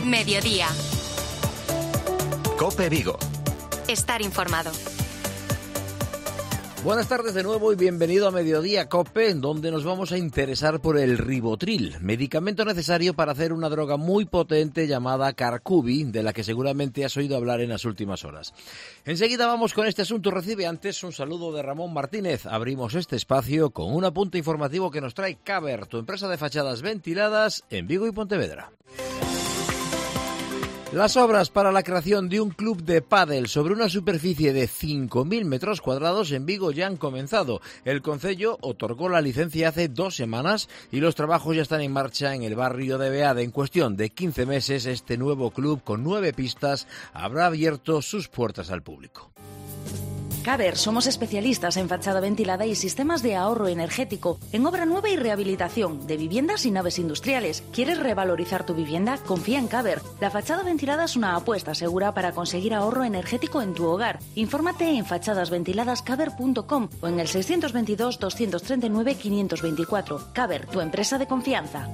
Mediodía. COPE Vigo. Estar informado. Buenas tardes de nuevo y bienvenido a Mediodía COPE, donde nos vamos a interesar por el ribotril, medicamento necesario para hacer una droga muy potente llamada Carcubi, de la que seguramente has oído hablar en las últimas horas. Enseguida vamos con este asunto. Recibe antes un saludo de Ramón Martínez. Abrimos este espacio con un apunte informativo que nos trae Caber, tu empresa de fachadas ventiladas en Vigo y Pontevedra. Las obras para la creación de un club de pádel sobre una superficie de 5.000 metros cuadrados en Vigo ya han comenzado. El concello otorgó la licencia hace 2 semanas y los trabajos ya están en marcha en el barrio de Beade. En cuestión de 15 meses, este nuevo club con 9 pistas habrá abierto sus puertas al público. Caber, somos especialistas en fachada ventilada y sistemas de ahorro energético, en obra nueva y rehabilitación de viviendas y naves industriales. ¿Quieres revalorizar tu vivienda? Confía en Caber. La fachada ventilada es una apuesta segura para conseguir ahorro energético en tu hogar. Infórmate en fachadasventiladascaber.com o en el 622 239 524. Caber, tu empresa de confianza.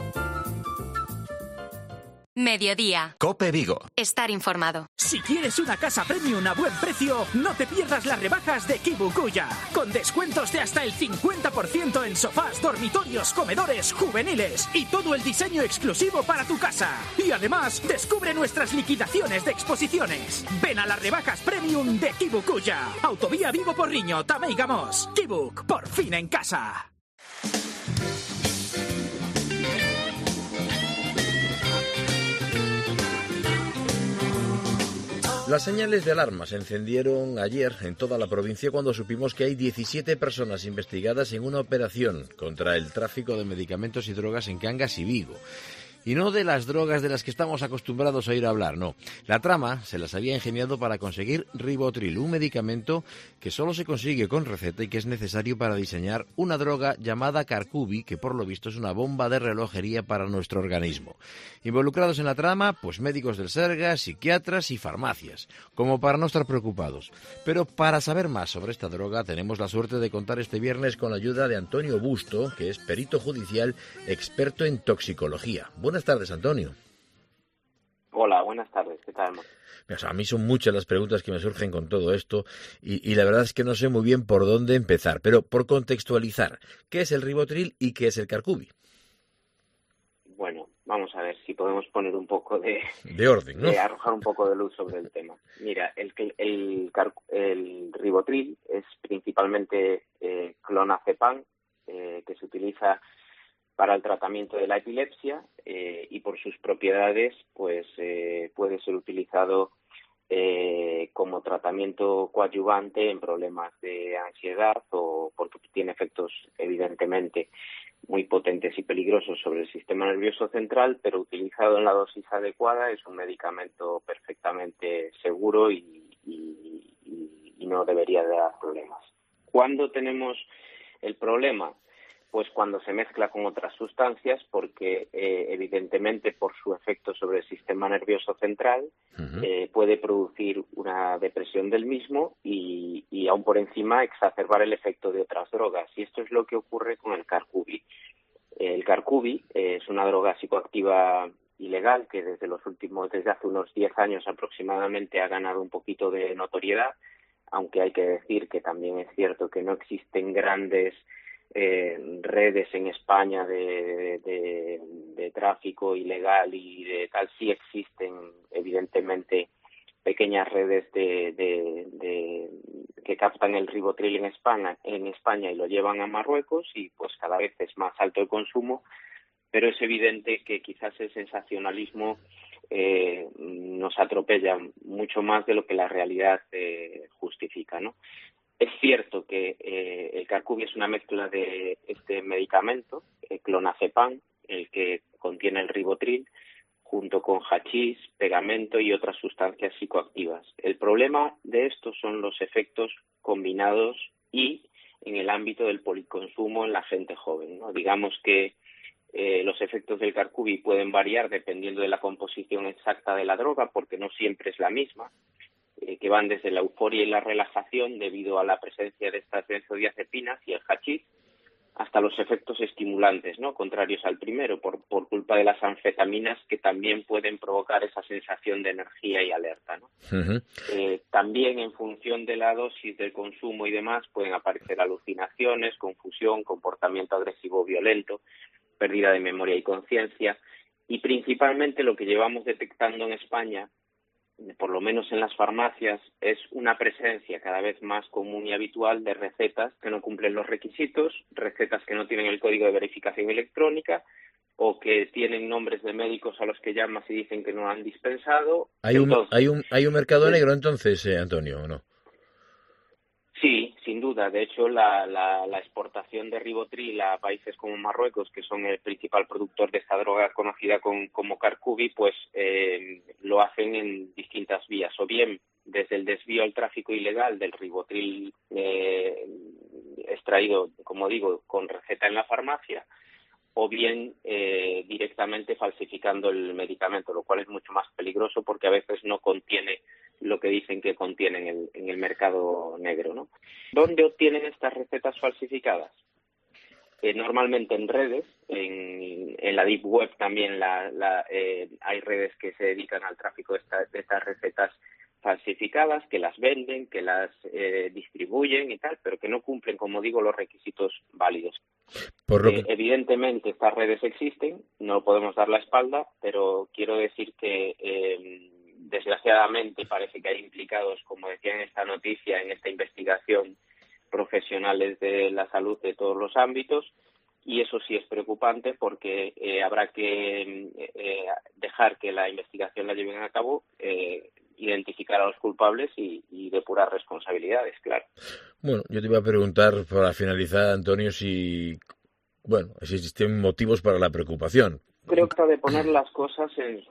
Mediodía. COPE Vigo. Estar informado. Si quieres una casa premium a buen precio, no te pierdas las rebajas de Kibukuya. Con descuentos de hasta el 50% en sofás, dormitorios, comedores, juveniles y todo el diseño exclusivo para tu casa. Y además, descubre nuestras liquidaciones de exposiciones. Ven a las rebajas premium de Kibukuya. Autovía Vigo Porriño, Tamei Gamos. Kibuk, por fin en casa. Las señales de alarma se encendieron ayer en toda la provincia cuando supimos que hay 17 personas investigadas en una operación contra el tráfico de medicamentos y drogas en Cangas y Vigo. Y no de las drogas de las que estamos acostumbrados a oír hablar, no. La trama se las había ingeniado para conseguir ribotril, un medicamento que solo se consigue con receta y que es necesario para diseñar una droga llamada Carcubi, que por lo visto es una bomba de relojería para nuestro organismo. Involucrados en la trama, pues médicos del Serga, psiquiatras y farmacias, como para no estar preocupados. Pero para saber más sobre esta droga tenemos la suerte de contar este viernes con la ayuda de Antonio Busto, que es perito judicial experto en toxicología. Buenas tardes, Antonio. Hola, buenas tardes. ¿Qué tal? A mí son muchas las preguntas que me surgen con todo esto y la verdad es que no sé muy bien por dónde empezar, pero por contextualizar, ¿qué es el ribotril y qué es el Carcubi? Bueno, vamos a ver si podemos poner un poco de orden, ¿no? Arrojar un poco de luz sobre el tema. Mira, el ribotril es principalmente clonazepam, que se utiliza para el tratamiento de la epilepsia y por sus propiedades pues puede ser utilizado como tratamiento coadyuvante en problemas de ansiedad o porque tiene efectos evidentemente muy potentes y peligrosos sobre el sistema nervioso central, pero utilizado en la dosis adecuada es un medicamento perfectamente seguro y no debería dar problemas. ¿Cuándo tenemos el problema? Pues cuando se mezcla con otras sustancias, porque evidentemente por su efecto sobre el sistema nervioso central puede producir una depresión del mismo y aún por encima exacerbar el efecto de otras drogas. Y esto es lo que ocurre con el Carcubi. El Carcubi es una droga psicoactiva ilegal que desde hace unos 10 años aproximadamente ha ganado un poquito de notoriedad, aunque hay que decir que también es cierto que no existen grandes redes en España de tráfico ilegal y de tal. Sí existen evidentemente pequeñas redes que captan el ribotril en España y lo llevan a Marruecos y pues cada vez es más alto el consumo, pero es evidente que quizás el sensacionalismo nos atropella mucho más de lo que la realidad justifica, ¿no? Es cierto que el Carcubi es una mezcla de este medicamento, clonazepam, el que contiene el ribotril, junto con hachís, pegamento y otras sustancias psicoactivas. El problema de esto son los efectos combinados y en el ámbito del policonsumo en la gente joven, ¿no? Digamos que los efectos del Carcubi pueden variar dependiendo de la composición exacta de la droga, porque no siempre es la misma. Que van desde la euforia y la relajación debido a la presencia de estas benzodiazepinas y el hachís, hasta los efectos estimulantes, ¿no? Contrarios al primero, por culpa de las anfetaminas que también pueden provocar esa sensación de energía y alerta, ¿no? Uh-huh. También en función de la dosis del consumo y demás pueden aparecer alucinaciones, confusión, comportamiento agresivo violento, pérdida de memoria y conciencia, y principalmente lo que llevamos detectando en España, por lo menos en las farmacias, es una presencia cada vez más común y habitual de recetas que no cumplen los requisitos, recetas que no tienen el código de verificación electrónica o que tienen nombres de médicos a los que llamas y dicen que no han dispensado. ¿Hay un mercado negro entonces, Antonio, o no? Sí, sin duda. De hecho, la exportación de Rivotril a países como Marruecos, que son el principal productor de esta droga conocida como Carcubi, pues lo hacen en distintas vías. O bien desde el desvío al tráfico ilegal del Rivotril extraído, como digo, con receta en la farmacia, o bien directamente falsificando el medicamento, lo cual es mucho más peligroso porque a veces no contiene lo que dicen que contiene en el mercado negro, ¿no? ¿Dónde obtienen estas recetas falsificadas? Normalmente en redes, en la Deep Web también hay redes que se dedican al tráfico de estas recetas falsificadas, que las venden, que las distribuyen y tal, pero que no cumplen, como digo, los requisitos válidos. Evidentemente estas redes existen, no podemos dar la espalda, pero quiero decir que desgraciadamente parece que hay implicados, como decía en esta noticia, en esta investigación, profesionales de la salud de todos los ámbitos, y eso sí es preocupante porque habrá que dejar que la investigación la lleven a cabo, identificar a los culpables y depurar responsabilidades, claro. Bueno, yo te iba a preguntar para finalizar, Antonio, si existen motivos para la preocupación. Creo que ha de poner las cosas en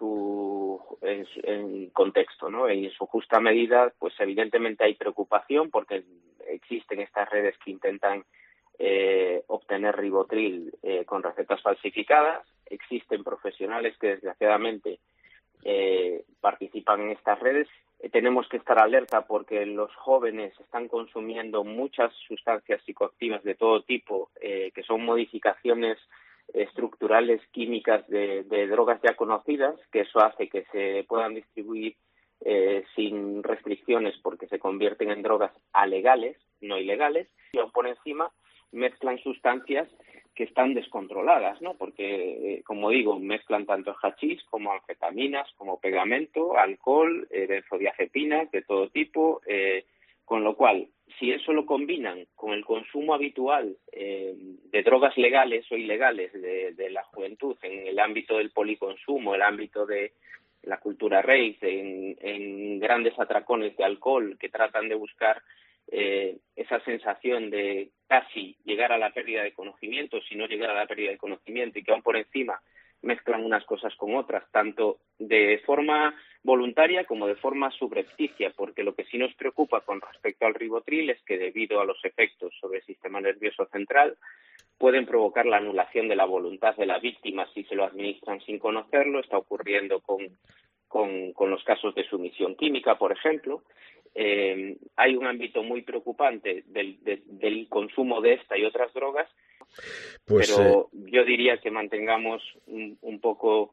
contexto, ¿no? En su justa medida, pues evidentemente hay preocupación porque existen estas redes que intentan obtener Rivotril con recetas falsificadas. Existen profesionales que desgraciadamente participan en estas redes. Tenemos que estar alerta porque los jóvenes están consumiendo muchas sustancias psicoactivas de todo tipo, que son modificaciones estructurales químicas de drogas ya conocidas, que eso hace que se puedan distribuir sin restricciones porque se convierten en drogas alegales, no ilegales, y aún por encima mezclan sustancias que están descontroladas, ¿no? Porque, como digo, mezclan tanto hachís como anfetaminas, como pegamento, alcohol, benzodiazepinas de todo tipo, con lo cual, si eso lo combinan con el consumo habitual de drogas legales o ilegales de la juventud en el ámbito del policonsumo, el ámbito de la cultura rave, en grandes atracones de alcohol que tratan de buscar esa sensación de casi llegar a la pérdida de conocimiento, si no llegar a la pérdida de conocimiento, y que aún por encima mezclan unas cosas con otras, tanto de forma voluntaria como de forma subrepticia, porque lo que sí nos preocupa con respecto al Rivotril es que debido a los efectos sobre el sistema nervioso central pueden provocar la anulación de la voluntad de la víctima si se lo administran sin conocerlo. Está ocurriendo con los casos de sumisión química, por ejemplo. Hay un ámbito muy preocupante del consumo de esta y otras drogas, pero yo diría que mantengamos un poco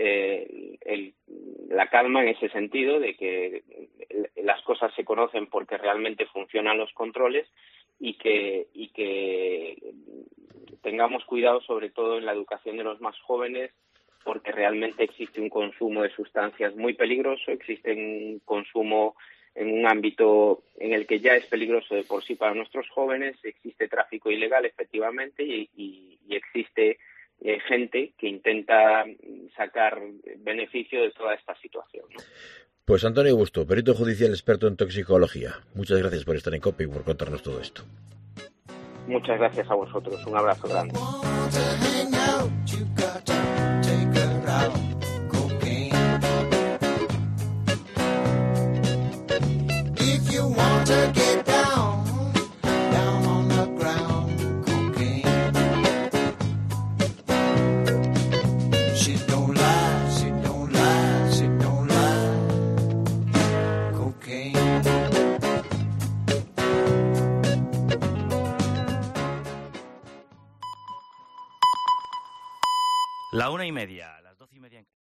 la calma en ese sentido de que las cosas se conocen porque realmente funcionan los controles y que tengamos cuidado sobre todo en la educación de los más jóvenes, porque realmente existe un consumo de sustancias muy peligroso, existe un consumo en un ámbito en el que ya es peligroso de por sí para nuestros jóvenes, existe tráfico ilegal efectivamente y existe gente que intenta sacar beneficio de toda esta situación, ¿no? Pues Antonio Busto, perito judicial experto en toxicología, muchas gracias por estar en COPE y por contarnos todo esto. Muchas gracias a vosotros, un abrazo grande. La 1:30, las 12:30 en